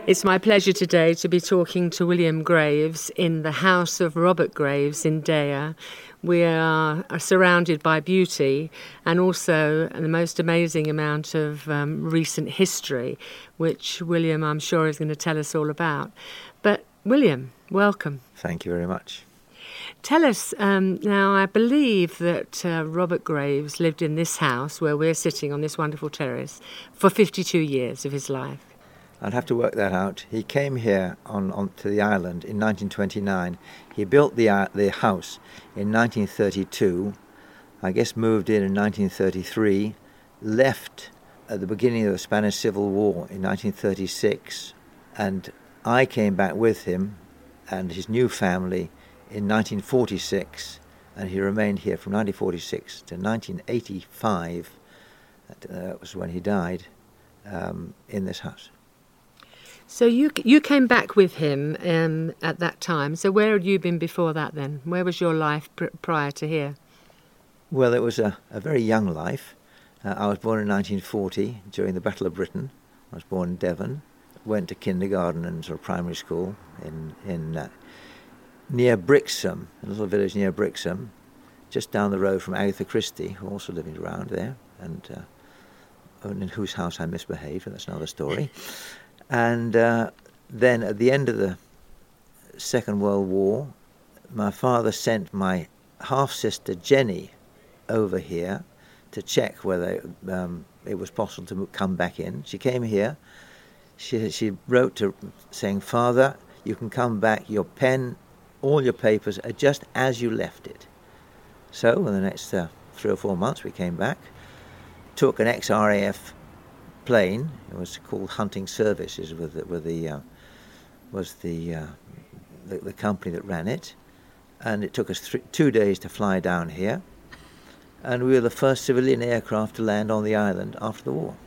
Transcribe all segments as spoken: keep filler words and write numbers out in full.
It's my pleasure today to be talking to William Graves in the house of Robert Graves in Deya. We are, are surrounded by beauty and also the most amazing amount of um, recent history, which William, I'm sure, is going to tell us all about. But William, welcome. Thank you very much. Tell us, um, now I believe that uh, Robert Graves lived in this house where we're sitting on this wonderful terrace for fifty-two years of his life. I'd have to work that out. He came here on, on to the island in nineteen twenty-nine. He built the uh, the house in nineteen thirty-two. I guess moved in in nineteen thirty-three. Left at the beginning of the Spanish Civil War in nineteen thirty-six, and I came back with him and his new family in nineteen forty-six, and he remained here from nineteen forty-six to nineteen eighty-five. That was when he died, um, in this house. So you you came back with him um, at that time. So where had you been before that then? Where was your life pr- prior to here? Well, it was a, a very young life. Uh, I was born in nineteen forty during the Battle of Britain. I was born in Devon. Went to kindergarten and sort of primary school in in uh, near Brixham, a little village near Brixham, just down the road from Agatha Christie, who also lived around there, and, uh, and in whose house I misbehaved, and that's another story. And uh, then at the end of the Second World War, my father sent my half-sister Jenny over here to check whether um, it was possible to come back in. She came here. She, she wrote to saying, "Father, you can come back. Your pen, all your papers are just as you left it." So in the next uh, three or four months we came back, took an ex R A F plane. It was called Hunting Services, with the, with the uh, was the, uh, the the company that ran it, and it took us th- two days to fly down here, and we were the first civilian aircraft to land on the island after the war.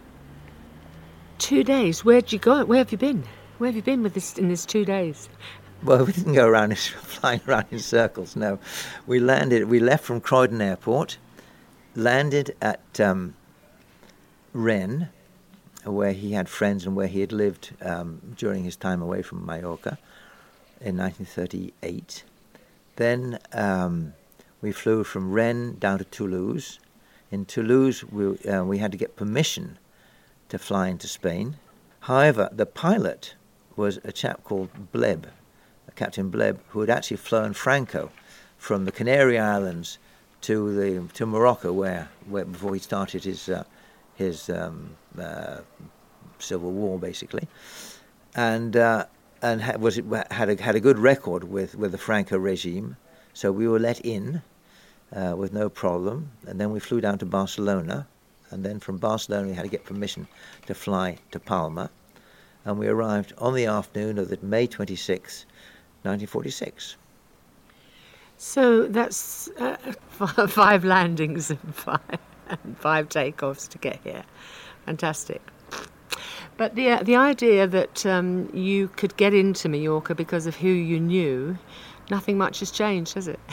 Two days. Where'd you go? Where have you been? Where have you been with this in this two days? Well, we didn't go around flying around in circles. No, we landed. We left from Croydon Airport, landed at um, Rennes, where he had friends and where he had lived um, during his time away from Mallorca in nineteen thirty-eight. Then um, we flew from Rennes down to Toulouse. In Toulouse, we, uh, we had to get permission to fly into Spain. However, the pilot was a chap called Bleb, Captain Bleb, who had actually flown Franco from the Canary Islands to the to Morocco, where, where before he started his uh, his um, uh, civil war, basically, and uh, and ha- was had a had a good record with, with the Franco regime. So we were let in uh, with no problem, and then we flew down to Barcelona, and then from Barcelona we had to get permission to fly to Palma, and we arrived on the afternoon of the May twenty-sixth, nineteen forty-six. So that's uh, five landings and five. And five takeoffs to get here. Fantastic. But the uh, the idea that um, you could get into Mallorca because of who you knew, nothing much has changed, has it?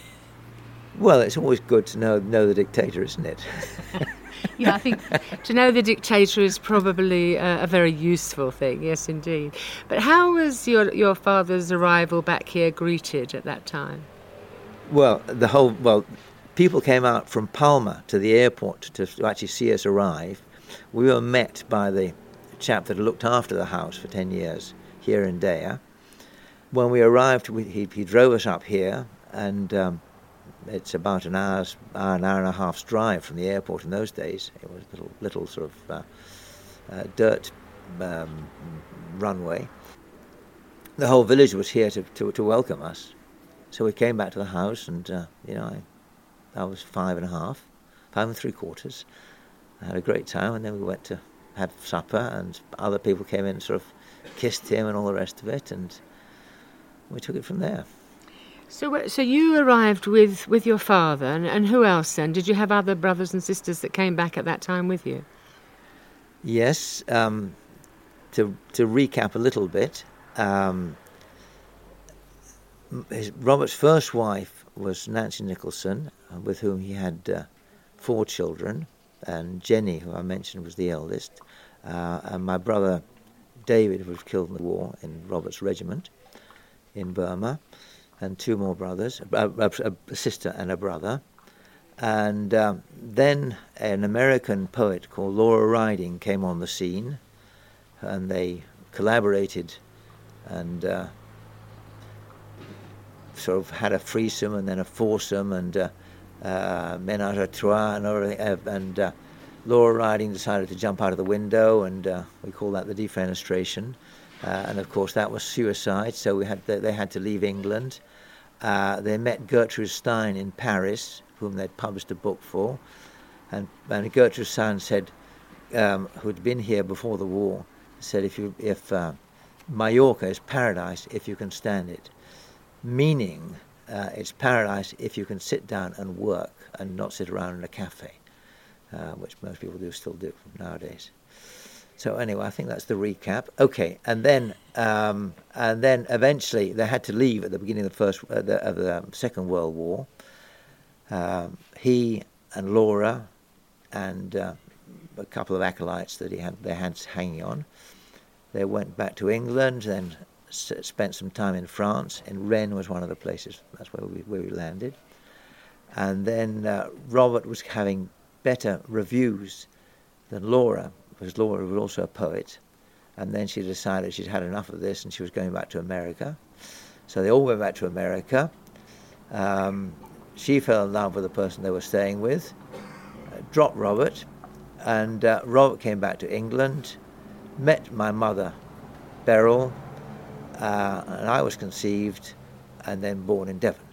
Well, it's always good to know know the dictator, isn't it? Yeah, I think to know the dictator is probably a, a very useful thing, yes, indeed. But how was your your father's arrival back here greeted at that time? Well, the whole... well. People came out from Palma to the airport to actually see us arrive. We were met by the chap that had looked after the house for ten years here in Deya. When we arrived, we, he, he drove us up here, and um, it's about an hour's, hour, an hour and a half's drive from the airport in those days. It was a little, little sort of uh, uh, dirt um, runway. The whole village was here to, to, to welcome us. So we came back to the house, and, uh, you know, I... I was five and a half, five and three quarters. I had a great time, and then we went to have supper, and other people came in and sort of kissed him and all the rest of it, and we took it from there. So so you arrived with, with your father, and, and who else then? Did you have other brothers and sisters that came back at that time with you? Yes. Um, to, to recap a little bit, um, his, Robert's first wife was Nancy Nicholson, with whom he had uh, four children, and Jenny, who I mentioned, was the eldest, uh, and my brother David, who was killed in the war in Robert's regiment in Burma, and two more brothers, a, a, a sister and a brother. And um, then an American poet called Laura Riding came on the scene, and they collaborated and uh, sort of had a threesome and then a foursome and uh, uh, ménage à trois and everything. Uh, and uh, Laura Riding decided to jump out of the window, and uh, we call that the defenestration. Uh, and of course that was suicide, so we had they had to leave England. Uh, they met Gertrude Stein in Paris, whom they'd published a book for, and, and Gertrude Stein said, um, who'd been here before the war, said if you if uh, Mallorca is paradise if you can stand it, meaning uh, it's paradise if you can sit down and work and not sit around in a cafe, uh, which most people do still do nowadays. So anyway, I think that's the recap. Okay, and then um, and then eventually they had to leave at the beginning of the first uh, the, of the Second World War. Um, he and Laura and uh, a couple of acolytes that he had their hands hanging on. They went back to England, then s- spent some time in France. And Rennes was one of the places. That's where we where we landed. And then uh, Robert was having better reviews than Laura, because Laura was also a poet. And then she decided she'd had enough of this and she was going back to America. So they all went back to America. Um, she fell in love with the person they were staying with, uh, dropped Robert, and uh, Robert came back to England, met my mother, Beryl, uh, and I was conceived and then born in Devon.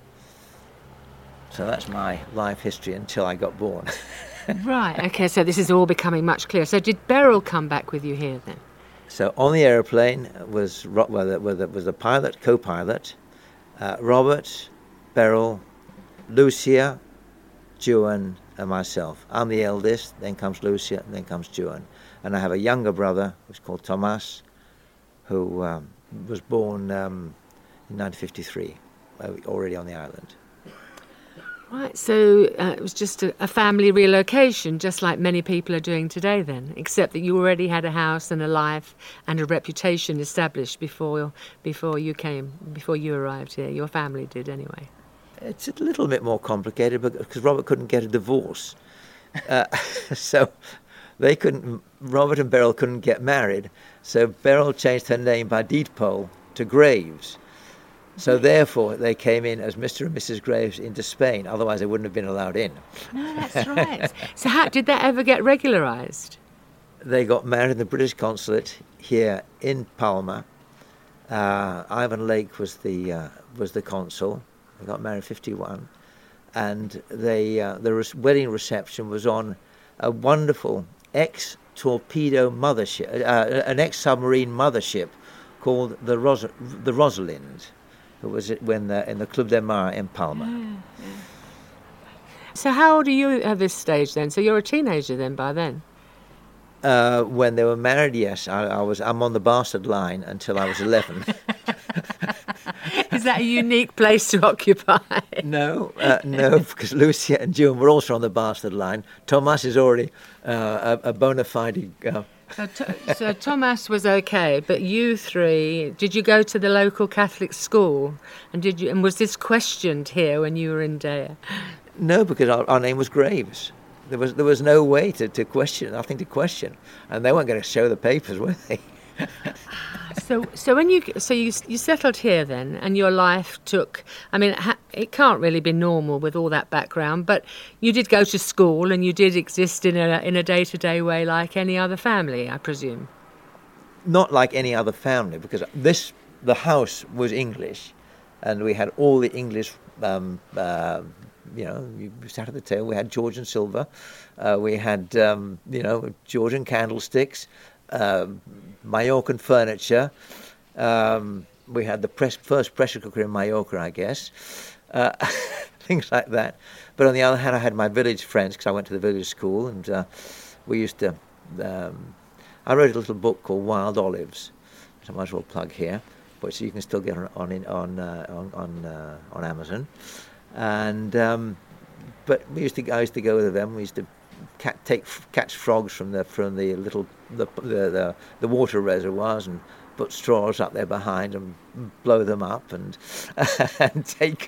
So that's my life history until I got born. Right, okay, so this is all becoming much clearer. So did Beryl come back with you here then? So on the aeroplane was well, was the, was the pilot, co-pilot, uh, Robert, Beryl, Lucia, Juan, and myself. I'm the eldest, then comes Lucia, and then comes Juan. And I have a younger brother who's called Thomas, who um, was born um, in nineteen fifty-three, already on the island. Right, so uh, it was just a, a family relocation, just like many people are doing today then, except that you already had a house and a life and a reputation established before before you came, before you arrived here. Your family did anyway. It's a little bit more complicated because Robert couldn't get a divorce. Uh, so they couldn't, Robert and Beryl couldn't get married. So Beryl changed her name by deed poll to Graves. So therefore, they came in as Mister and Missus Graves into Spain. Otherwise, they wouldn't have been allowed in. No, that's right. So how did that ever get regularised? They got married in the British consulate here in Palma. Uh, Ivan Lake was the uh, was the consul. They got married in fifty-one, and they uh, the res- wedding reception was on a wonderful ex-torpedo mothership, uh, an ex-submarine mothership called the Ros- the Rosalind. It was when the, in the Club de Mar in Palma. Yeah, yeah. So how old are you at this stage then? So you're a teenager then by then? Uh, when they were married, yes. I, I was. I'm on the bastard line until I was eleven. Is that a unique place to occupy? No, uh, no, because Lucia and June were also on the bastard line. Thomas is already uh, a, a bona fide... Uh, So, to, so Thomas was okay, but you three, did you go to the local Catholic school? And did you? And was this questioned here when you were in Dea? No, because our, our name was Graves. There was there was no way to, to question, nothing to question, and they weren't going to show the papers, were they? So, so when you so you you settled here then, and your life took. I mean, it can't really be normal with all that background, but you did go to school and you did exist in a in a day to day way like any other family, I presume. Not like any other family, because this the house was English, and we had all the English. Um, uh, you know, you sat at the table. We had Georgian silver, uh, we had um, you know Georgian candlesticks. Uh, Mallorcan furniture. Um, we had the press, first pressure cooker in Mallorca, I guess. Uh, things like that. But on the other hand, I had my village friends because I went to the village school, and uh, we used to. Um, I wrote a little book called Wild Olives, which I might as well plug here, which you can still get on on on uh, on on, uh, on Amazon. And um, but we used to I used to go to them. We used to cat, take catch frogs from the from the little the the, the, the water reservoirs and put straws up there behind and blow them up and and take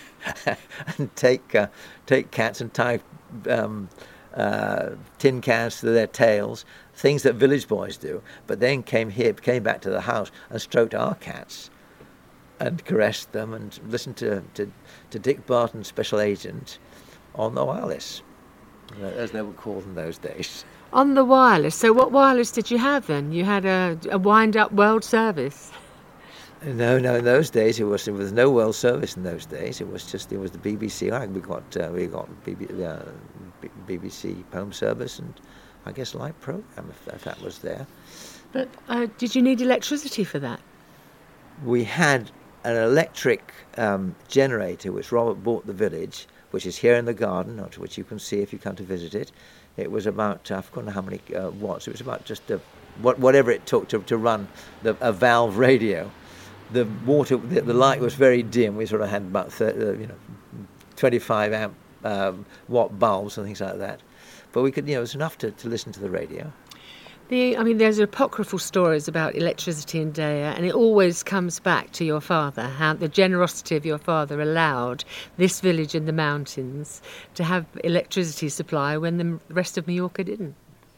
and take uh, take cats and tie um, uh, tin cans to their tails, things that village boys do. But then came here, came back to the house and stroked our cats and caressed them and listened to to, to Dick Barton, Special Agent, on the wireless, as they were called in those days. On the wireless. So what wireless did you have then? You had a, a wind-up world service? No, no. In those days, it was there was no world service. In those days, it was just it was the B B C. We got uh, we got B B, uh, B B C home service and I guess light program if, if that was there. But uh, did you need electricity for that? We had an electric um, generator which Robert bought the village, which is here in the garden, which you can see if you come to visit it. It was about, I forgot how many uh, watts, it was about just a, what, whatever it took to, to run the, a valve radio. The water, the, the light was very dim. We sort of had about thirty, uh, you know, twenty-five amp um, watt bulbs and things like that. But we could, you know, it was enough to, to listen to the radio. The, I mean, there's apocryphal stories about electricity in Deya, and it always comes back to your father, how the generosity of your father allowed this village in the mountains to have electricity supply when the rest of Mallorca didn't.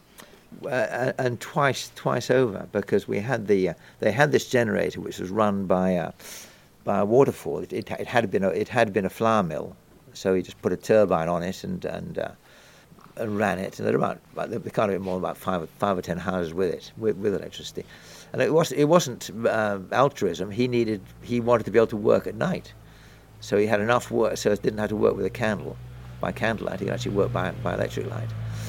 Uh, and twice, twice over, because we had the uh, they had this generator which was run by a by a waterfall. It, it, it had been a, it had been a flour mill, so he just put a turbine on it and and. Uh, and ran it, and there were about there can't have been more than about five, five or ten houses with it, with, with electricity, and it was it wasn't uh, altruism. He needed, he wanted to be able to work at night, so he had enough work, so he didn't have to work with a candle, by candlelight. He could actually work by by electric light,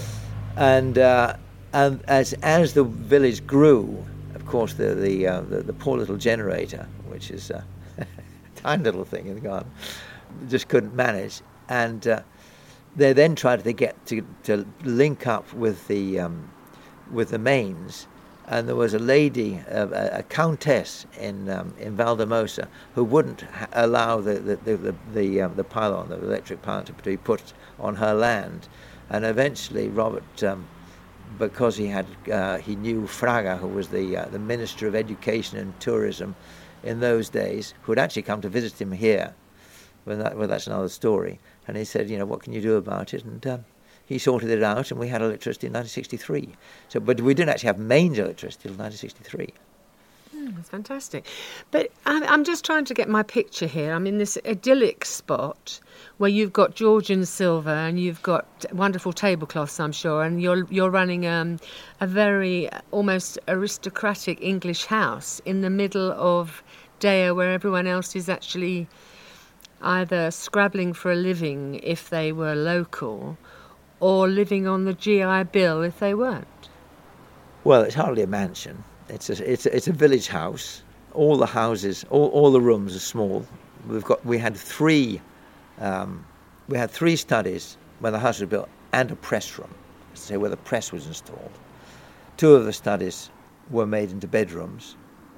and uh, and as as the village grew, of course, the the uh, the, the poor little generator, which is a tiny little thing in the garden, just couldn't manage, and. Uh, They then tried to get to, to link up with the um, with the mains, and there was a lady, a, a countess in um, in Valdemosa, who wouldn't ha- allow the the the the, the, um, the pylon, the electric pylon, to be put on her land, and eventually Robert, um, because he had uh, he knew Fraga, who was the uh, the Minister of Education and Tourism in those days, who had actually come to visit him here. Well, that, well, that's another story. And he said, you know, what can you do about it? And um, he sorted it out, and we had electricity in nineteen sixty-three. So, but we didn't actually have mains electricity until nineteen sixty-three. Mm, that's fantastic. But I'm, I'm just trying to get my picture here. I'm in this idyllic spot where you've got Georgian silver and you've got wonderful tablecloths, I'm sure, and you're you're running um, a very almost aristocratic English house in the middle of Deya, where everyone else is actually either scrabbling for a living if they were local or living on the G I Bill if they weren't. Well, it's hardly a mansion. It's a, it's a, it's a village house. All the houses, all, all the rooms are small. We've got we had three um, we had three studies when the house was built and a press room, to say where the press was installed. Two of the studies were made into bedrooms,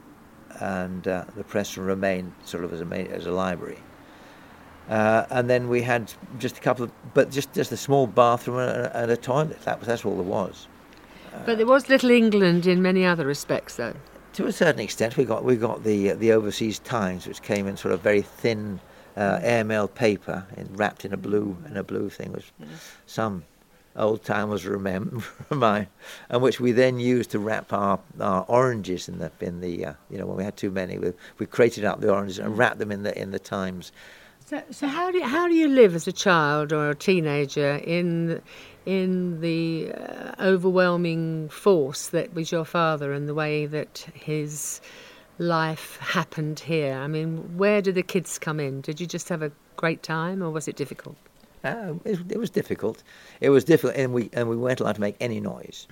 and uh, the press room remained sort of as a as a library. Uh, and then we had just a couple of, but just, just a small bathroom and a, and a toilet. That was, that's all there was. Uh, but there was Little England in many other respects, though. To a certain extent, we got we got the the Overseas Times, which came in sort of very thin uh, airmail paper, in, wrapped in a blue in a blue thing, which yeah. some old timers remember, remind, and which we then used to wrap our, our oranges in the in the uh, you know when we had too many, we we crated out the oranges and wrapped them in the in the Times. So, so how do you, how do you live as a child or a teenager in in the uh, overwhelming force that was your father and the way that his life happened here? I mean, where did the kids come in? Did you just have a great time, or was it difficult? Uh, it, it was difficult. It was difficult, and we and we weren't allowed to make any noise.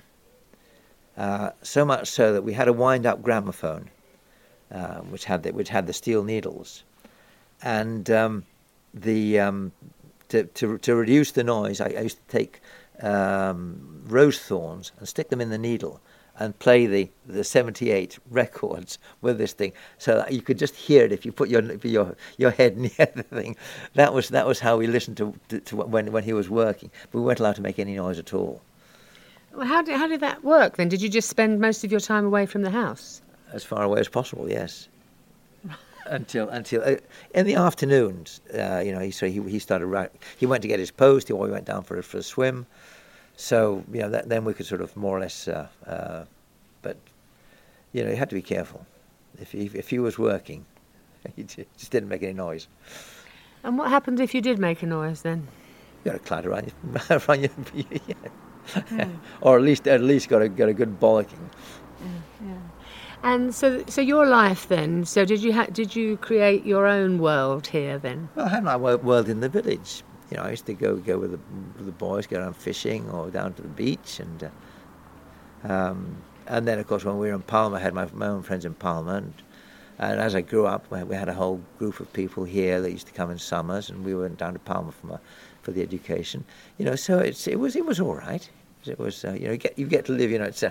Uh, so much so that we had a wind-up gramophone, uh, which had the, which had the steel needles. And um, the um, to, to to reduce the noise, I, I used to take um, rose thorns and stick them in the needle, and play the, the seventy-eight records with this thing, so that you could just hear it if you put your your your head near the thing. That was that was how we listened to, to, to when when he was working. But we weren't allowed to make any noise at all. Well, how did how did that work then? Did you just spend most of your time away from the house? As far away as possible, yes. until until uh, in the afternoons, uh, you know, he so he he started right. He went to get his post, or he went down for a, for a swim. So, you know, that, then we could sort of more or less, uh, uh, but, you know, you had to be careful. If he, if he was working, he just didn't make any noise. And what happened if you did make a noise then? You got to clatter around your, around your yeah. mm. Or at least at least got a got a good bollocking. Yeah, yeah. And so, so your life then. So did you ha- did you create your own world here then? Well, I had my world in the village. You know, I used to go go with the, with the boys, go around fishing or down to the beach, and uh, um, and then of course when we were in Palma, I had my, my own friends in Palma, and, and as I grew up, we had a whole group of people here that used to come in summers, and we went down to Palma for my, for the education. You know, so it's it was it was all right. It was uh, you know you get you get to live. You know, it's a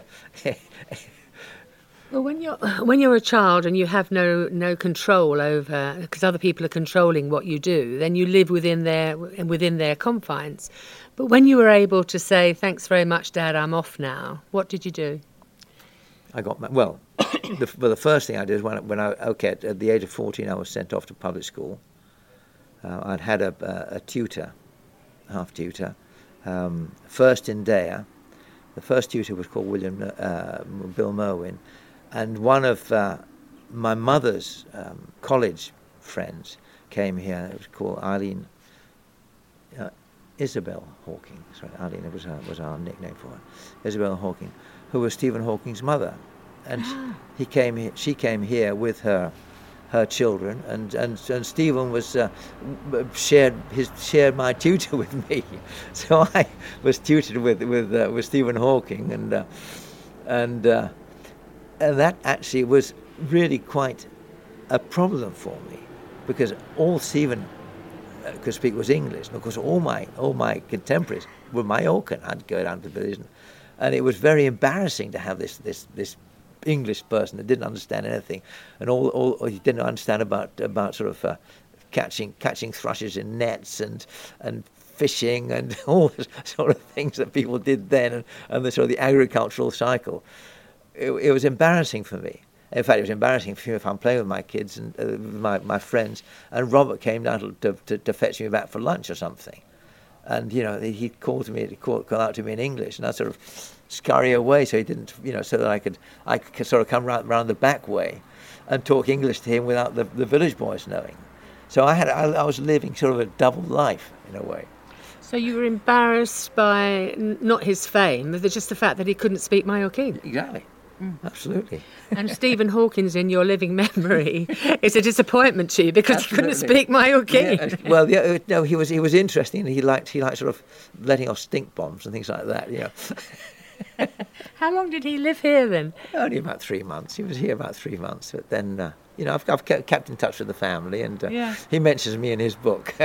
Well, when you're when you're a child and you have no no control over, because other people are controlling what you do, then you live within their within their confines. But when you were able to say, "Thanks very much, Dad, I'm off now," what did you do? I got my, well. the, well, the first thing I did is when when I okay at, at the age of fourteen, I was sent off to public school. Uh, I'd had a, a, a tutor, half tutor, um, first in Dea. The first tutor was called William uh, Bill Merwin. And one of uh, my mother's um, college friends came here. It was called Eileen, uh, Isabel Hawking. Sorry, Eileen was our, was our nickname for her. Isabel Hawking, who was Stephen Hawking's mother, and ah. he came. Here, she came here with her her children, and and, and Stephen was uh, shared his shared my tutor with me. So I was tutored with with uh, with Stephen Hawking, and uh, and. Uh, And that actually was really quite a problem for me, because all Stephen could speak was English, and of course all my all my contemporaries were Mallorcan. I'd go down to the village, and, and it was very embarrassing to have this this this English person that didn't understand anything, and all all he didn't understand about about sort of uh, catching catching thrushes in nets and and fishing and all the sort of things that people did then, and, and the sort of the agricultural cycle. It, it was embarrassing for me. In fact, it was embarrassing for me if I'm playing with my kids and uh, my my friends, and Robert came down to, to to fetch me back for lunch or something, and you know he called to me, he called, called out to me in English, and I sort of scurry away so he didn't, you know, so that I could I could sort of come round, round the back way, and talk English to him without the, the village boys knowing. So I had I, I was living sort of a double life in a way. So you were embarrassed by not his fame, but just the fact that he couldn't speak Mallorquin. Exactly. Mm. Absolutely. And Stephen Hawking's in your living memory. It's a disappointment to you because Absolutely. He couldn't speak Mallorquin. Yeah, well, yeah, no, he was he was interesting. He liked he liked sort of letting off stink bombs and things like that. You know. How long did he live here then? Only about three months. He was here about three months, but then uh, you know I've, I've kept in touch with the family, and uh, yeah. he mentions me in his book.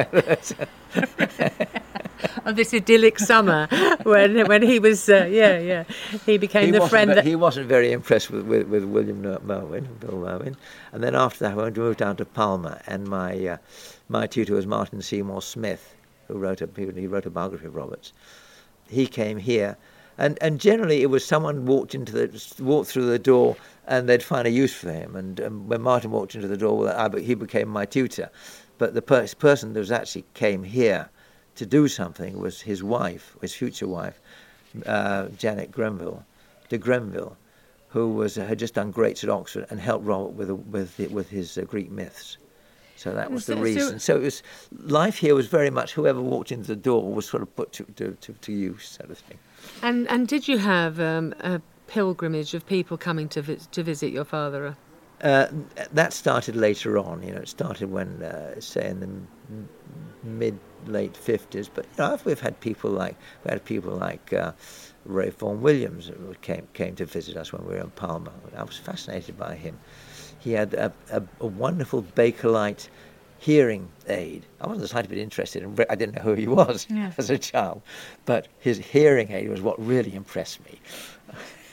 Of this idyllic summer when when he was uh, yeah yeah he became he the friend. Ve- that... He wasn't very impressed with, with, with William Merwin, Bill Merwin, and then after that I moved down to Palma, and my uh, my tutor was Martin Seymour Smith, who wrote a he wrote a biography of Roberts. He came here, and, and generally it was someone walked into the walked through the door and they'd find a use for him. And um, when Martin walked into the door, well, I, he became my tutor. But the per- person that was actually came here to do something was his wife, his future wife, uh, Janet Grenville, de Grenville, who was uh, had just done greats at Oxford and helped Robert with with with his uh, Greek myths. So that was so, the reason. So, so it was life here was very much whoever walked into the door was sort of put to to, to, to use, sort of thing. And and did you have um, a pilgrimage of people coming to vi- to visit your father? Uh, that started later on. You know, it started when uh, say in the m- mid. late fifties, but you know, we've had people like we had people like uh, Ray Vaughan Williams who came came to visit us when we were in Palma. I was fascinated by him. He had a, a, a wonderful Bakelite hearing aid. I wasn't the slightest bit interested in. I didn't know who he was yeah. as a child, but his hearing aid was what really impressed me.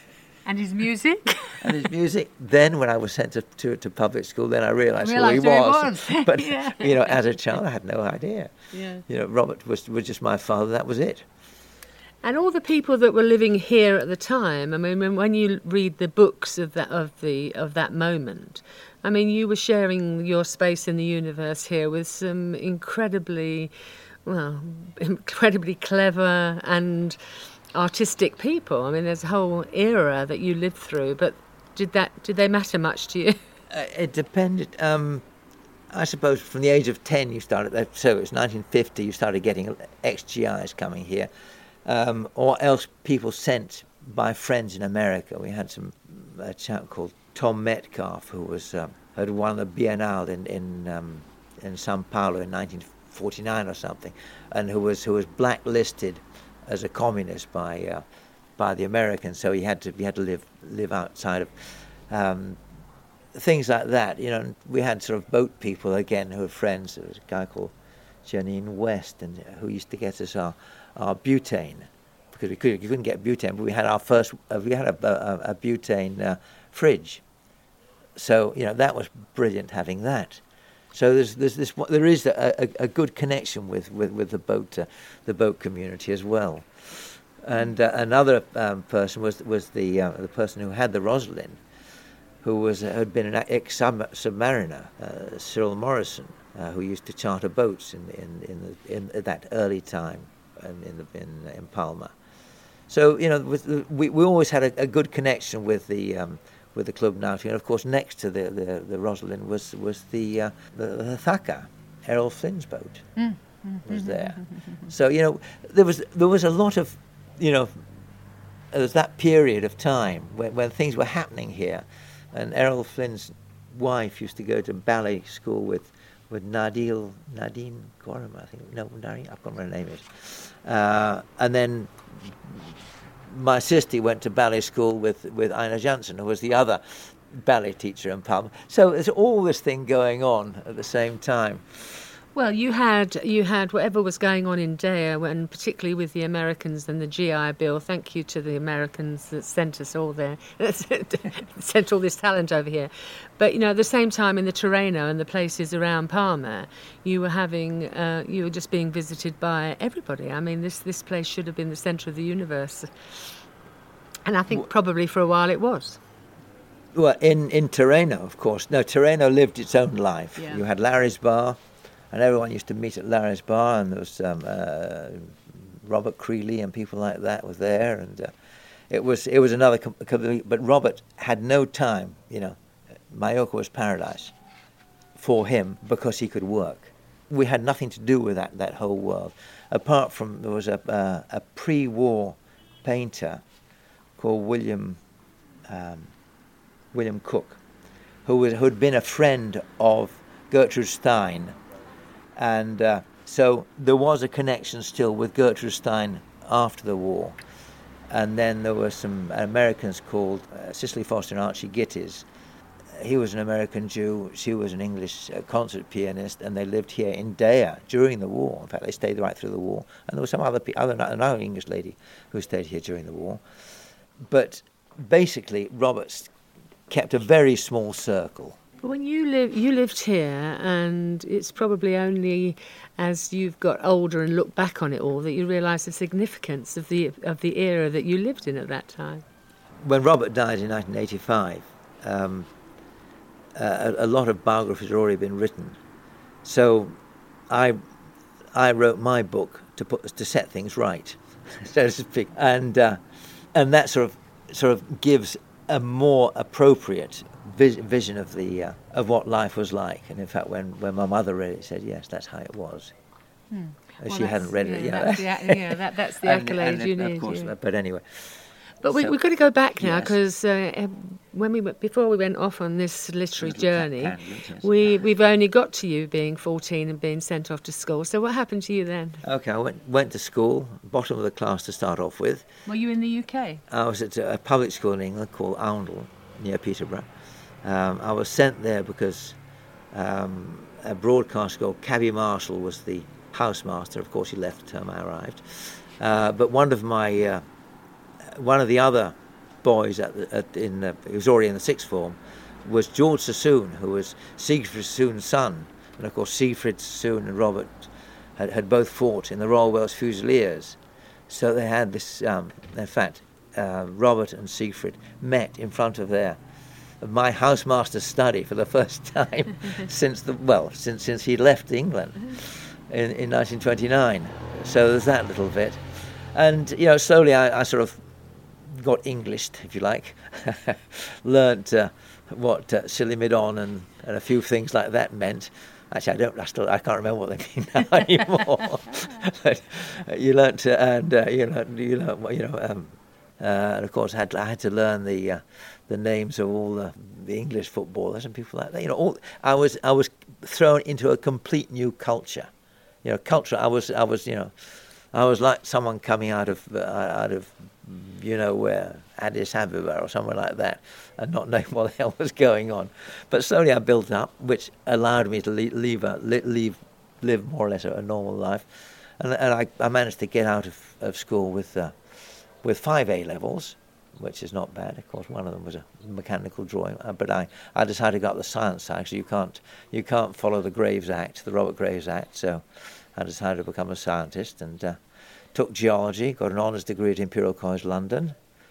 And his music? And his music. Then when I was sent to, to, to public school, then I realised who he Realised who he was. was. But, Yeah. you know, as a child, I had no idea. Yeah. You know, Robert was, was just my father, that was it. And all the people that were living here at the time, I mean, when, when you read the books of that, of the, of that moment, I mean, you were sharing your space in the universe here with some incredibly, well, incredibly clever and artistic people. I mean, there's a whole era that you lived through, but did that did they matter much to you? Uh, it depended. Um, I suppose from the age of ten you started, so it's nineteen fifty, you started getting ex G Is coming here, um, or else people sent by friends in America. We had some a chap called Tom Metcalf who was um, had won the Biennale in in um, in São Paulo in nineteen forty-nine or something, and who was who was blacklisted as a communist by uh, by the Americans, so he had to he had to live live outside of um, things like that. You know, we had sort of boat people again who were friends. There was a guy called Janine West, and who used to get us our, our butane, because we could you couldn't get butane, but we had our first uh, we had a, a, a butane uh, fridge. So you know that was brilliant having that. So there's, there's this, there is a, a, a good connection with, with, with the boat, uh, the boat community as well. And uh, another um, person was was the uh, the person who had the Rosalind, who was uh, had been an ex-submariner, uh, Cyril Morrison, uh, who used to charter boats in in in, the, in that early time in in, the, in, in Palma. So you know, with the, we we always had a, a good connection with the. Um, with the Club Náutico, and of course next to the, the, the Rosalind was was the uh, the, the Thacker, Errol Flynn's boat mm. was there. So you know there was there was a lot of you know there was that period of time when, when things were happening here, and Errol Flynn's wife used to go to ballet school with with Nadine Nadine Gorham, I think no Nadine, I've forgotten what her name is, uh, and then. My sister went to ballet school with, with Ina Jansen, who was the other ballet teacher in Palma. So there's all this thing going on at the same time. Well, you had you had whatever was going on in Deir, and particularly with the Americans and the G I Bill. Thank you to the Americans that sent us all there, sent all this talent over here. But you know, at the same time, in the Terreno and the places around Palma, you were having uh, you were just being visited by everybody. I mean, this this place should have been the centre of the universe, and I think probably for a while it was. Well, in in Terreno, of course. No, Terreno lived its own life. Yeah. You had Larry's Bar. And everyone used to meet at Larry's Bar, and there was um, uh, Robert Creeley and people like that were there, and uh, it was it was another. Com- com- but Robert had no time. You know, Mallorca was paradise for him because he could work. We had nothing to do with that that whole world, apart from there was a uh, a pre-war painter called William um, William Cook, who was who had been a friend of Gertrude Stein. And uh, so there was a connection still with Gertrude Stein after the war. And then there were some Americans called uh, Cicely Foster and Archie Gitties. He was an American Jew, she was an English uh, concert pianist, and they lived here in Deir during the war. In fact, they stayed right through the war. And there was some other, other another English lady who stayed here during the war. But basically, Roberts kept a very small circle. When you live, you lived here, and it's probably only as you've got older and look back on it all that you realise the significance of the of the era that you lived in at that time. When Robert died in nineteen eighty-five, um, uh, a, a lot of biographies had already been written, so I I wrote my book to put to set things right, so to speak, and uh, and that sort of sort of gives a more appropriate vision of the uh, of what life was like. And in fact, when, when my mother read it, she said, yes, that's how it was. Hmm. Well, she hadn't read yeah, it, you know. That's the, yeah, that, that's the and, accolade and you of need. Course, yeah. But anyway. But we, so, we've got to go back now, yes. because uh, when we before we went off on this literary journey, can, yes. we, we've only got to you being fourteen and being sent off to school. So what happened to you then? Okay, I went went to school, bottom of the class to start off with. Were you in the U K? I was at a public school in England called Oundle, near Peterborough. Um, I was sent there because um, a broadcaster called Cabby Marshall was the housemaster. Of course, he left the term I arrived. Uh, but one of my, uh, one of the other boys at, the, at in uh, he was already in the sixth form, was George Sassoon, who was Siegfried Sassoon's son, and of course Siegfried Sassoon and Robert had, had both fought in the Royal Welsh Fusiliers, so they had this. Um, in fact, uh, Robert and Siegfried met in front of their of my housemaster's study for the first time since the well since since he left England in, in nineteen twenty-nine. So there's that little bit, and you know slowly I, I sort of got Englished, if you like, learnt uh, what uh, Silly Midon and, and a few things like that meant. Actually, I don't. I still. I can't remember what they mean now anymore. But you learnt to, and uh, you learnt, you learnt, you know. Um, uh, and of course, I had to, I had to learn the uh, the names of all the, the English footballers and people like that. You know, all, I was I was thrown into a complete new culture. You know, culture. I was I was you know, I was like someone coming out of uh, out of you know where Addis Ababa or somewhere like that, and not knowing what the hell was going on. But slowly I built up, which allowed me to leave, leave, a, leave live more or less a, a normal life, and, and I, I managed to get out of, of school with uh, with five A levels, which is not bad. Of course, one of them was a mechanical drawing, uh, but I, I decided to go up the science side. So you can't you can't follow the Graves Act, the Robert Graves Act. So I decided to become a scientist and uh, took geology, got an honours degree at Imperial College London.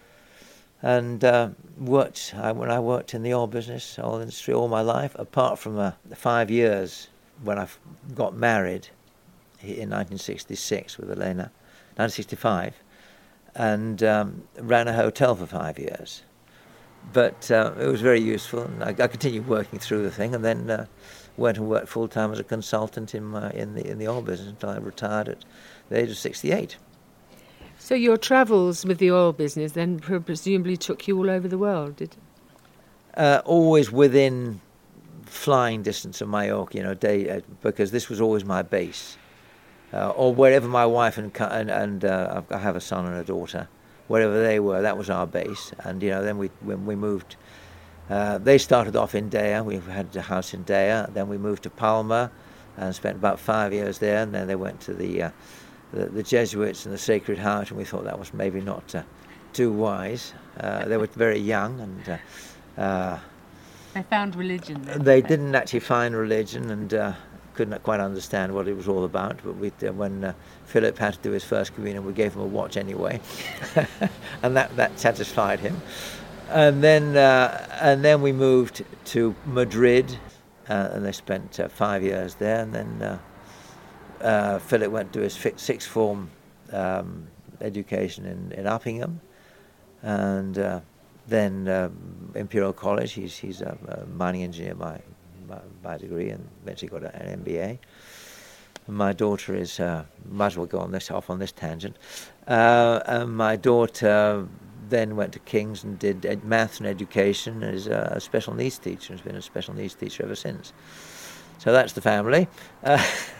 And uh, worked. I, when I worked in the oil business, oil industry, all my life, apart from uh, five years when I f- got married in nineteen sixty-six with Elena, nineteen sixty-five, and um, ran a hotel for five years. But uh, it was very useful, and I, I continued working through the thing, and then uh, went and worked full time as a consultant in my, in the in the oil business until I retired at the age of sixty-eight. So your travels with the oil business then presumably took you all over the world, did it? Uh, always within flying distance of Mallorca, you know, day, uh, because this was always my base. Uh, or wherever my wife and and, and uh, I have a son and a daughter, wherever they were, that was our base. And you know, then we when we moved, uh, they started off in Deya. We had a house in Deya. Then we moved to Palma, and spent about five years there. And then they went to the uh, The, the Jesuits and the Sacred Heart, and we thought that was maybe not uh, too wise. Uh, they were very young, and uh, uh, they found religion there. They didn't actually find religion, and uh, couldn't quite understand what it was all about. But we, uh, when uh, Philip had to do his first communion, we gave him a watch anyway, and that, that satisfied him. And then uh, and then we moved to Madrid, uh, and they spent uh, five years there, and then. Uh, Uh, Philip went to his sixth form um, education in, in Uppingham, and uh, then um, Imperial College. He's he's a, a mining engineer by, by by degree, and eventually got an M B A. My daughter is uh, might as well go on this off on this tangent. Uh, and my daughter then went to King's and did ed- maths and education as a special needs teacher. And has been a special needs teacher ever since. So that's the family. Uh,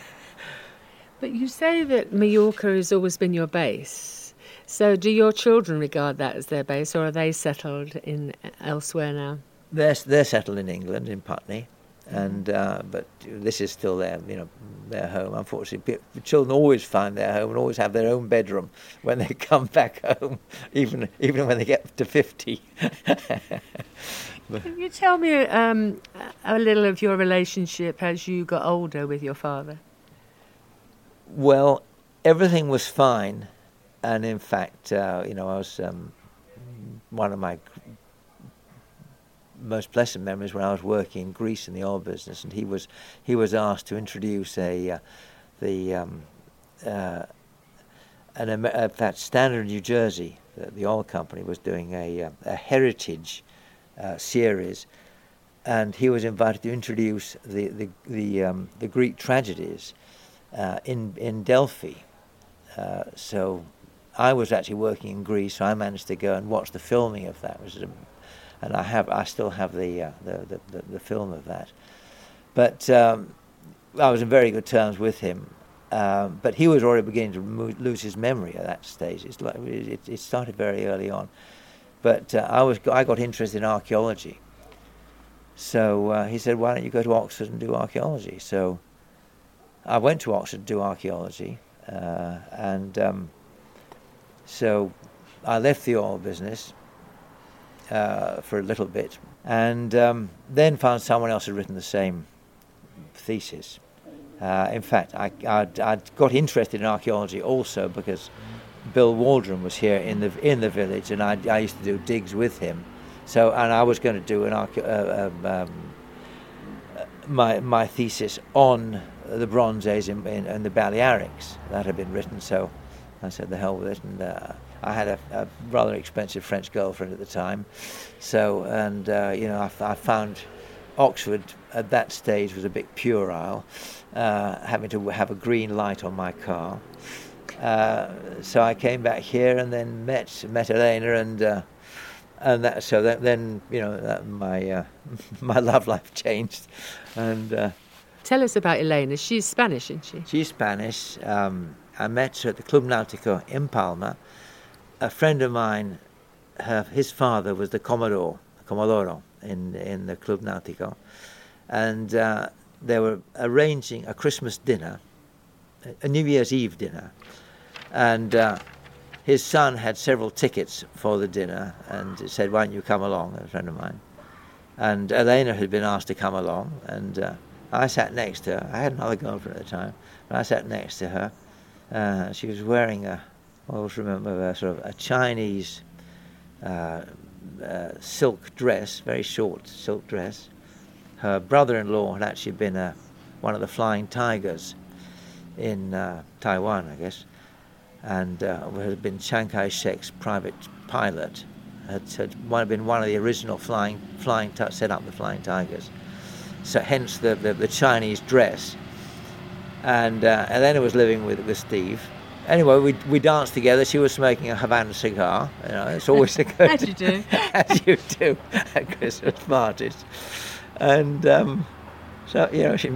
But you say that Mallorca has always been your base. So do your children regard that as their base, or are they settled in elsewhere now? They're they're settled in England, in Putney, and uh, but this is still their you know their home. Unfortunately, the children always find their home and always have their own bedroom when they come back home, even even when they get to fifty. Can you tell me um, a little of your relationship as you got older with your father? Well, everything was fine, and in fact, uh, you know, I was um, one of my most pleasant memories when I was working in Greece in the oil business, and he was he was asked to introduce a uh, the um, uh, an uh, that Standard New Jersey, the, the oil company, was doing a uh, a heritage uh, series, and he was invited to introduce the the the, um, the Greek tragedies. Uh, in in Delphi, uh, so I was actually working in Greece, so I managed to go and watch the filming of that, which is a, and I have I still have the uh, the, the, the the film of that. But um, I was in very good terms with him, um, but he was already beginning to mo- lose his memory at that stage. It's like it, it started very early on, but uh, I was I got interested in archaeology. So uh, he said, "Why don't you go to Oxford and do archaeology?" So I went to Oxford to do archaeology, uh, and um, so I left the oil business, uh, for a little bit, and um, then found someone else had written the same thesis. Uh, in fact, I, I'd, I'd got interested in archaeology also because Bill Waldron was here in the in the village, and I, I used to do digs with him. So, and I was going to do an archae- uh, um, um, my my thesis on the Bronze Age in, in, in the Balearics that had been written. So, I said the hell with it, and uh, I had a, a rather expensive French girlfriend at the time. So, and uh, you know, I, I found Oxford at that stage was a bit puerile, uh, having to have a green light on my car. Uh, so I came back here and then met met Elena, and uh, and that so that, then you know that my uh, my love life changed. And uh, tell us about Elena. She's Spanish, isn't she? She's Spanish. Um, I met her at the Club Náutico in Palma. A friend of mine, her, his father was the Commodore, Commodoro in in the Club Náutico, and uh, they were arranging a Christmas dinner, a New Year's Eve dinner, and uh, his son had several tickets for the dinner, and said, "Why don't you come along?" A friend of mine, and Elena had been asked to come along, and uh, I sat next to her. I had another girlfriend at the time, but I sat next to her. Uh, she was wearing a, I always remember, a sort of a Chinese uh, uh, silk dress, very short silk dress. Her brother-in-law had actually been a, one of the Flying Tigers in uh, Taiwan, I guess, and uh, had been Chiang Kai-shek's private pilot. Had, had one, been one of the original flying, flying t- set up the Flying Tigers. So hence the, the, the Chinese dress. And uh, Elena was living with, with Steve. Anyway, we we danced together. She was smoking a Havana cigar. You know, it's always a good... As you do. As you do at Christmas parties. And um, so, you know, she...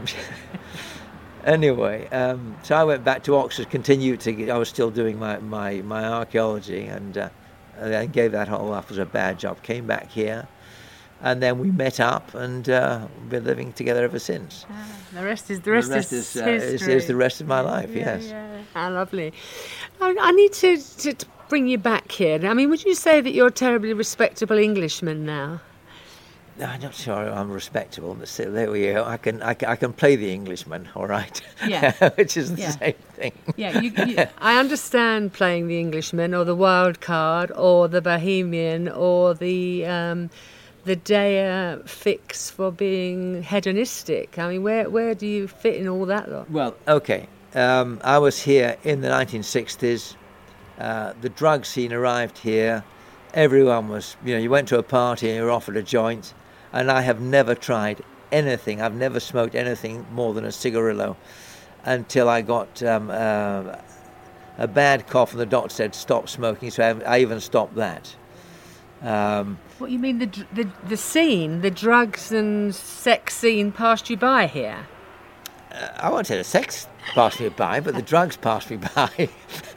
Anyway, um, so I went back to Oxford, continued to get... I was still doing my, my, my archaeology, and uh, I gave that all up as a bad job. Came back here. And then we met up, and uh, we've been living together ever since. Ah, the rest is the rest, the rest is, is, uh, history. is, is the rest of my life. Yeah, yes. Yeah. How lovely. I, I need to, to, to bring you back here. I mean, would you say that you're a terribly respectable Englishman now? I'm not sure I'm respectable, but still, there we go. I can, I can, I can play the Englishman, all right. Yeah. Which is the yeah. same thing. Yeah. You, you, I understand playing the Englishman, or the wild card, or the Bohemian, or the. Um, the Dea fix for being hedonistic. I mean, where where do you fit in all that lot? Well, okay. Um, I was here in the nineteen sixties. Uh, the drug scene arrived here. Everyone was, you know, you went to a party and you were offered a joint. And I have never tried anything. I've never smoked anything more than a cigarillo until I got um, uh, a bad cough and the doctor said, stop smoking. So I, I even stopped that. Um, what you mean the, the the scene, the drugs and sex scene passed you by here? Uh, I won't say the sex passed me by, but the drugs passed me by.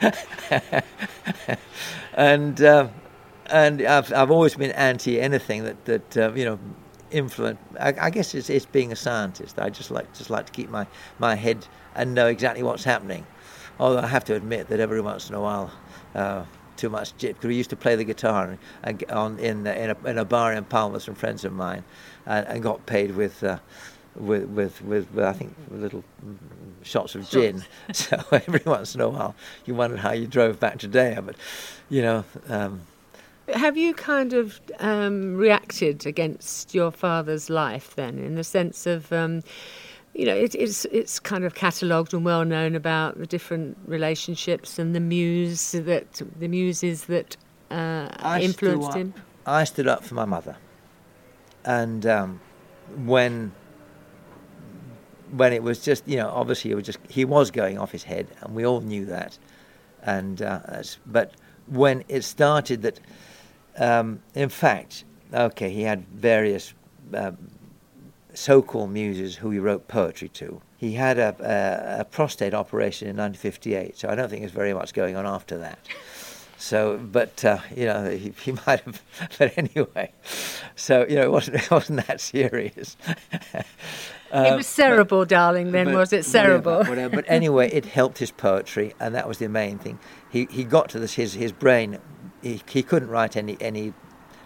and uh, and I've I've always been anti anything that that uh, you know influence. I, I guess it's it's being a scientist. I just like just like to keep my, my head and know exactly what's happening. Although I have to admit that every once in a while. Uh, Too much jip, because we used to play the guitar and on in in a, in a bar in Palma with some friends of mine, and, and got paid with, uh, with with with I think little shots of gin. So every once in a while, you wondered how you drove back to Dea, but you know. Um, Have you kind of um, reacted against your father's life then, in the sense of? Um, You know, it, it's it's kind of catalogued and well known about the different relationships and the muse that the muses that uh, influenced him. I stood up for my mother, and um, when when it was just, you know, obviously it was just he was going off his head, and we all knew that, and uh, but when it started that, um, in fact, okay, he had various. Uh, so-called muses who he wrote poetry to. He had a, a, a prostate operation in nineteen fifty-eight, so I don't think there's very much going on after that. So, but, uh, you know, he, he might have, but anyway. So, you know, it wasn't, it wasn't that serious. um, it was cerebral, but, darling, then, but, was it? Cerebral. Whatever, whatever. But anyway, it helped his poetry, and that was the main thing. He he got to this, his, his brain, he, he couldn't write any, any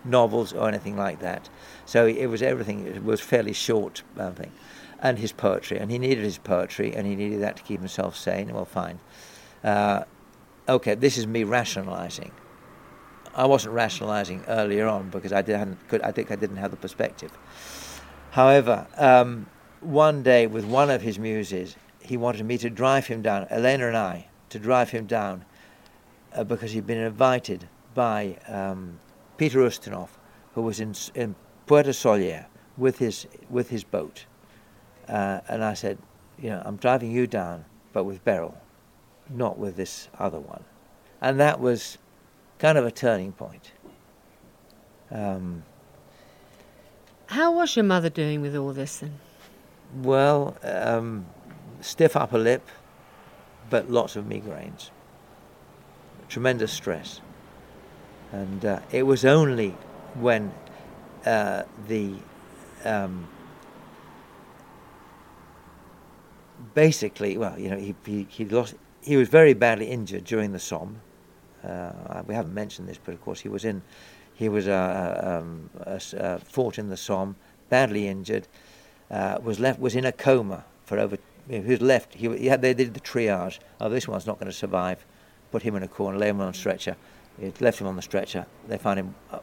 novels or anything like that. So it was everything. It was fairly short uh, thing, and his poetry, and he needed his poetry, and he needed that to keep himself sane. Well, fine. Uh, okay, this is me rationalising. I wasn't rationalising earlier on because I didn't. Could, I think I didn't have the perspective. However, um, one day with one of his muses, he wanted me to drive him down, Elena and I, to drive him down, uh, because he'd been invited by um, Peter Ustinov, who was in, in Puerto Soler with his with his boat, uh, and I said, you know, I'm driving you down, but with Beryl, not with this other one, and that was kind of a turning point. Um, How was your mother doing with all this then? Well, um, stiff upper lip, but lots of migraines, tremendous stress. And uh, it was only when uh, the um, basically, well, you know, he, he he lost. He was very badly injured during the Somme. Uh, we haven't mentioned this, but of course he was in. He was uh, um, uh, fought in the Somme, badly injured. Uh, was left was in a coma for over. You know, he was left. He, he had. They did the triage. Oh, this one's not going to survive. Put him in a corner, lay him on a stretcher. They left him on the stretcher. They found him. Uh,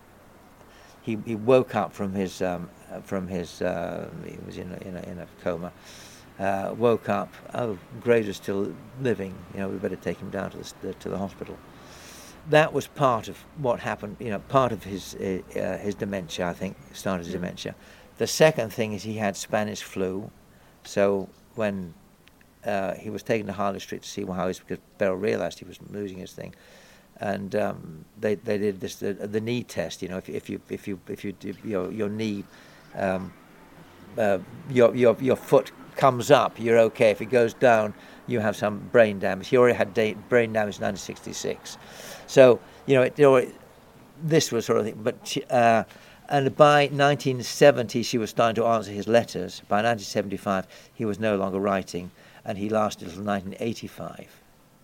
he he woke up from his um, from his. Uh, he was in a, in a, in a coma. Uh, woke up. Oh, Graves is still living. You know, we better take him down to the to the hospital. That was part of what happened. You know, part of his uh, uh, his dementia. I think started his dementia. The second thing is he had Spanish flu. So when uh, he was taken to Harley Street to see how he's, because Beryl realised he was losing his thing. And um, they they did this the, the knee test. You know, if if you if you if you your your knee, um, uh, your your your foot comes up, you're okay. If it goes down, you have some brain damage. He already had da- brain damage in nineteen sixty-six. So you know, it, you know, this was sort of thing. But she, uh, and by nineteen seventy, she was starting to answer his letters. By nineteen seventy-five, he was no longer writing, and he lasted until nineteen eighty-five.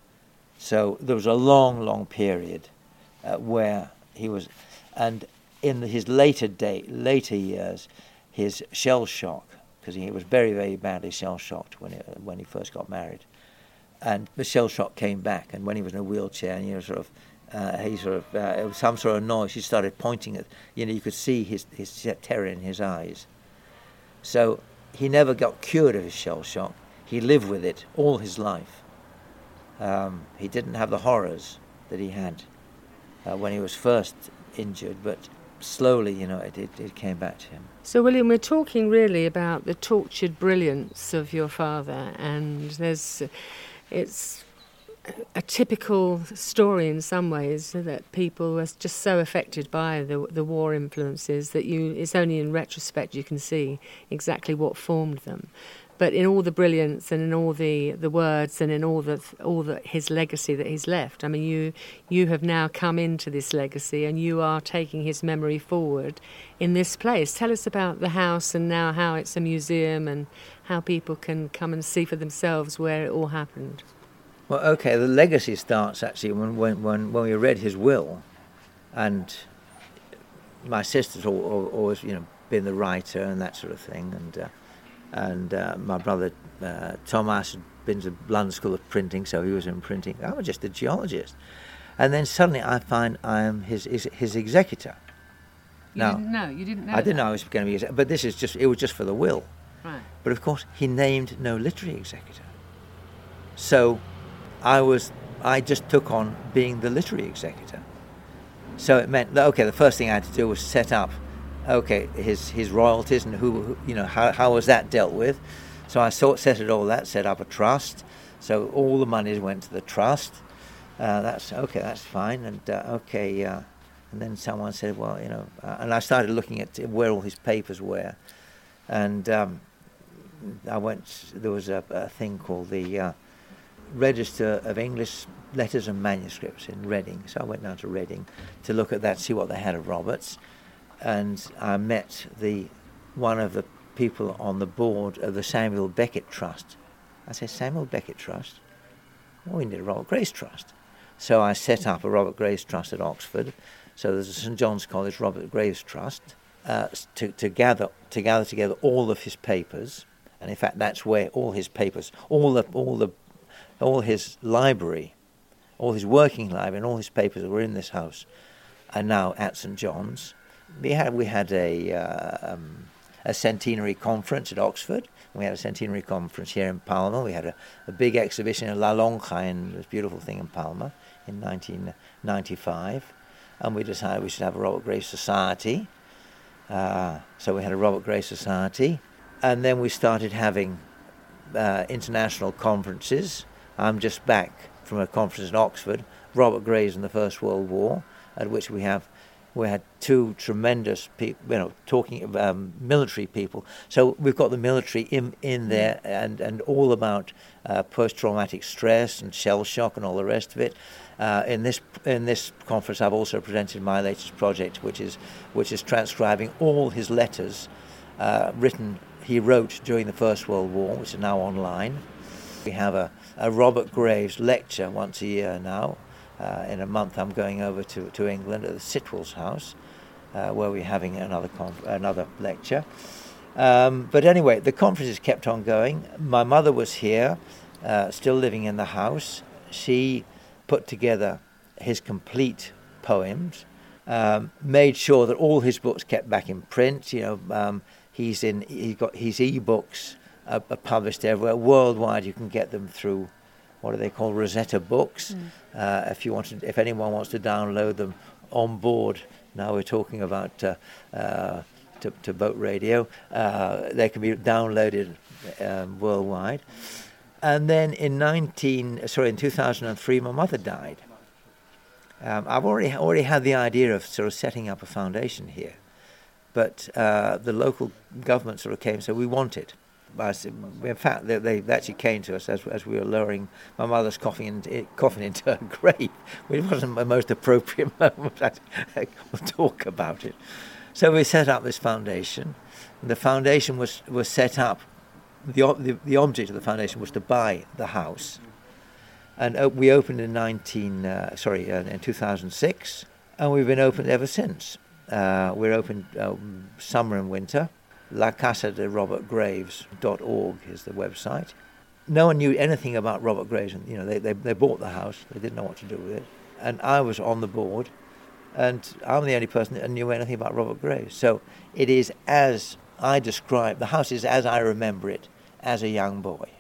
So there was a long, long period uh, where he was, and in his later day, later years, his shell shock, because he was very, very badly shell shocked when he, when he first got married, and the shell shock came back, and when he was in a wheelchair, and you know, sort of, uh, he sort of, uh, it was some sort of noise. He started pointing at, you know, you could see his his terror in his eyes. So he never got cured of his shell shock. He lived with it all his life. Um, he didn't have the horrors that he had uh, when he was first injured, but slowly, you know, it, it, it came back to him. So, William, we're talking really about the tortured brilliance of your father, and there's, it's a typical story in some ways that people are just so affected by the the war influences that you it's only in retrospect you can see exactly what formed them. But in all the brilliance and in all the, the words and in all the all the his legacy that he's left, I mean, you you have now come into this legacy and you are taking his memory forward in this place. Tell us about the house and now how it's a museum and how people can come and see for themselves where it all happened. Well, okay, the legacy starts actually when when when, when we read his will, and my sister's always, you know, been the writer and that sort of thing, and. Uh, And uh, my brother uh, Thomas had been to London School of Printing, so he was in printing. I was just a geologist. And then suddenly I find I am his his, his executor. You now, didn't know? You didn't know I didn't that? know I was going to be executor, but this is just, it was just for the will. Right. But of course, he named no literary executor. So I was, I just took on being the literary executor. So it meant that, okay, the first thing I had to do was set up okay, his his royalties and who, who you know how how was that dealt with? So I sort set it all that, set up a trust. So all the monies went to the trust. Uh, that's okay, that's fine. And uh, okay, uh, and then someone said, well, you know, uh, and I started looking at where all his papers were, and um, I went. There was a, a thing called the uh, Register of English Letters and Manuscripts in Reading. So I went down to Reading to look at that, see what they had of Roberts. And I met the one of the people on the board of the Samuel Beckett Trust. I said, Samuel Beckett Trust? Oh, we need a Robert Graves Trust. So I set up a Robert Graves Trust at Oxford. So there's a St John's College Robert Graves Trust uh, to, to gather to gather together all of his papers, and in fact that's where all his papers, all the all the all his library, all his working library, and all his papers that were in this house are now at St John's. We had we had a uh, um, a centenary conference at Oxford. We had a centenary conference here in Palma. We had a, a big exhibition in La Lonja, in this beautiful thing in Palma, in nineteen ninety-five. And we decided we should have a Robert Graves Society. Uh, so we had a Robert Graves Society. And then we started having uh, international conferences. I'm just back from a conference in Oxford, Robert Graves in the First World War, at which we have we had two tremendous people, you know, talking about um, military people. So we've got the military in in there, and, and all about uh, post-traumatic stress and shell shock and all the rest of it. Uh, in this in this conference, I've also presented my latest project, which is which is transcribing all his letters uh, written he wrote during the First World War, which are now online. We have a, a Robert Graves lecture once a year now. Uh, in a month, I'm going over to, to England at the Sitwell's house, uh, where we're having another conf- another lecture. Um, but anyway, the conferences kept on going. My mother was here, uh, still living in the house. She put together his complete poems, um, made sure that all his books kept back in print. You know, um, he's in. He got his e-books are, are published everywhere worldwide. You can get them through, what are they called, Rosetta Books. Mm. Uh, if you want to, if anyone wants to download them on board, now we're talking about uh, uh, to, to boat radio, uh, they can be downloaded um, worldwide. And then in nineteen, sorry, in two thousand three, my mother died. Um, I've already already had the idea of sort of setting up a foundation here, but uh, the local government sort of came and said, we want it. In fact, they, they actually came to us as as we were lowering my mother's coffin into, coffin into her grave, which wasn't the most appropriate moment. We'll talk about it. So we set up this foundation. The foundation was, was set up. The, the the object of the foundation was to buy the house, and uh, we opened in nineteen uh, sorry uh, in two thousand six, and we've been open ever since. Uh, we're open uh, summer and winter. La Casa de Robert Graves dot org is the website. No one knew anything about Robert Graves. You know, they, they they bought the house. They didn't know what to do with it, and I was on the board, and I'm the only person that knew anything about Robert Graves. So it is as I describe, the house is as I remember it as a young boy.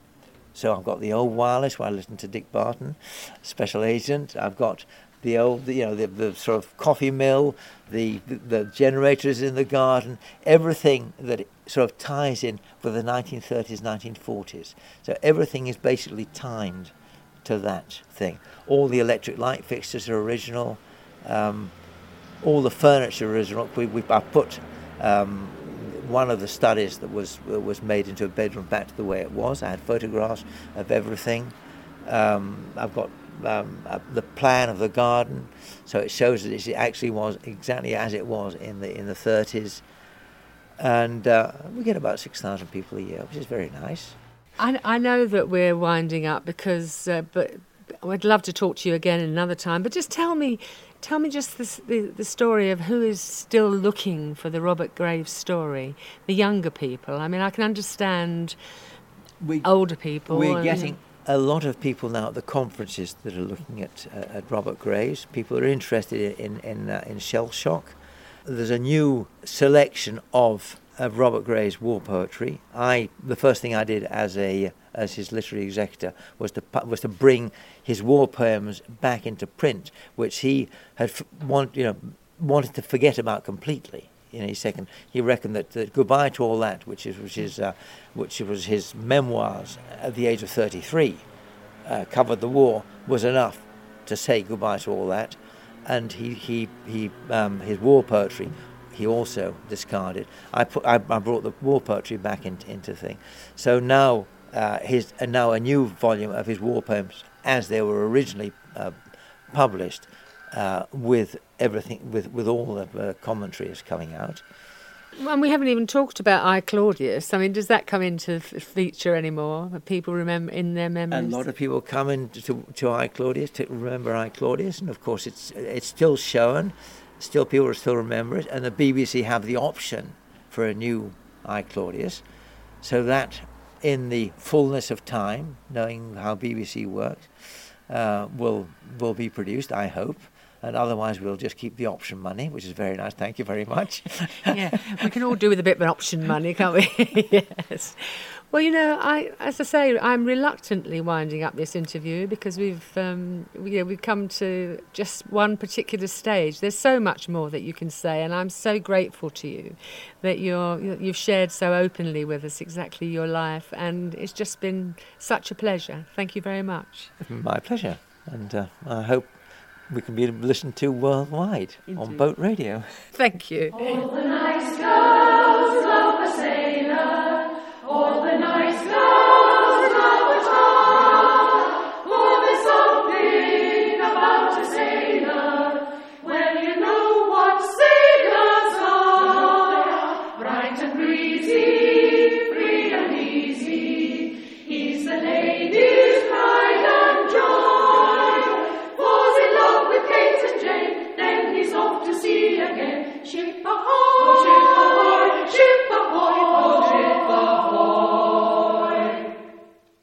So I've got the old wireless where I listened to Dick Barton, Special Agent. I've got the old, you know, the, the sort of coffee mill, the, the the generators in the garden, everything that sort of ties in with the nineteen thirties, nineteen forties. So everything is basically timed to that thing. All the electric light fixtures are original. Um, all the furniture original. We, we I put um, one of the studies that was uh, was made into a bedroom back to the way it was. I had photographs of everything. Um, I've got um, uh, the plan of the garden, so it shows that it actually was exactly as it was in the in the thirties. And uh, we get about six thousand people a year, which is very nice. I, I know that we're winding up because, uh, but I'd love to talk to you again another time. But just tell me, tell me just the, the the story of who is still looking for the Robert Graves story. The younger people. I mean, I can understand we, older people. We're and, getting a lot of people now at the conferences that are looking at uh, at Robert Graves. People are interested in in uh, in shell shock. There's a new selection of. of Robert Graves' war poetry. I the first thing I did as a as his literary executor was to was to bring his war poems back into print, which he had f- want you know wanted to forget about completely. You know, he second he reckoned that, that Goodbye to All That, which is which is uh, which was his memoirs at the age of thirty-three, uh, covered the war, was enough to say goodbye to all that, and he he he um, his war poetry. He also discarded. I put. I, I brought the war poetry back into into thing. So now uh, his and now a new volume of his war poems, as they were originally uh, published, uh, with everything, with with all the uh, commentary is coming out. And we haven't even talked about I, Claudius. I mean, does that come into f- feature anymore? People remember in their memories? A lot of people come in to, to I, Claudius to remember I, Claudius, and of course it's it's still shown, still people still remember it, and the B B C have the option for a new I, Claudius, so that in the fullness of time, knowing how B B C works, uh, will will be produced, I hope. And otherwise we'll just keep the option money, which is very nice. Thank you very much. Yeah, we can all do with a bit of an option money, can't we? Yes. Well, you know, I, as I say, I'm reluctantly winding up this interview because we've, um, we, we've come to just one particular stage. There's so much more that you can say, and I'm so grateful to you that you're, you've shared so openly with us exactly your life, and it's just been such a pleasure. Thank you very much. My pleasure, and uh, I hope we can be listened to worldwide. Indeed. On Boat Radio. Thank you. All the nice girls love a sailor. All the nice girls love a tar. For there's something about a sailor when you know what sailors are. Bright and breezy.